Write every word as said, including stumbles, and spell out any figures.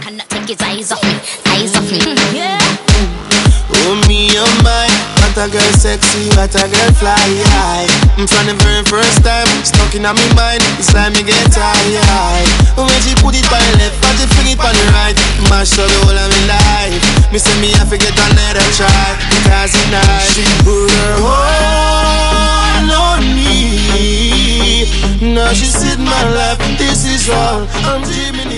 cannot take his eyes off me, eyes off me. Yeah. Oh me, oh my, what a girl sexy, what a girl fly high. From the very first time, stuck in my mind, it's like me get tired. When she put it on the left, but she fling it on the right, mash up the whole of my life. Me say me have to get another try, because it's nice. She put her all on me. Now she said my life, this is all I'm dreaming.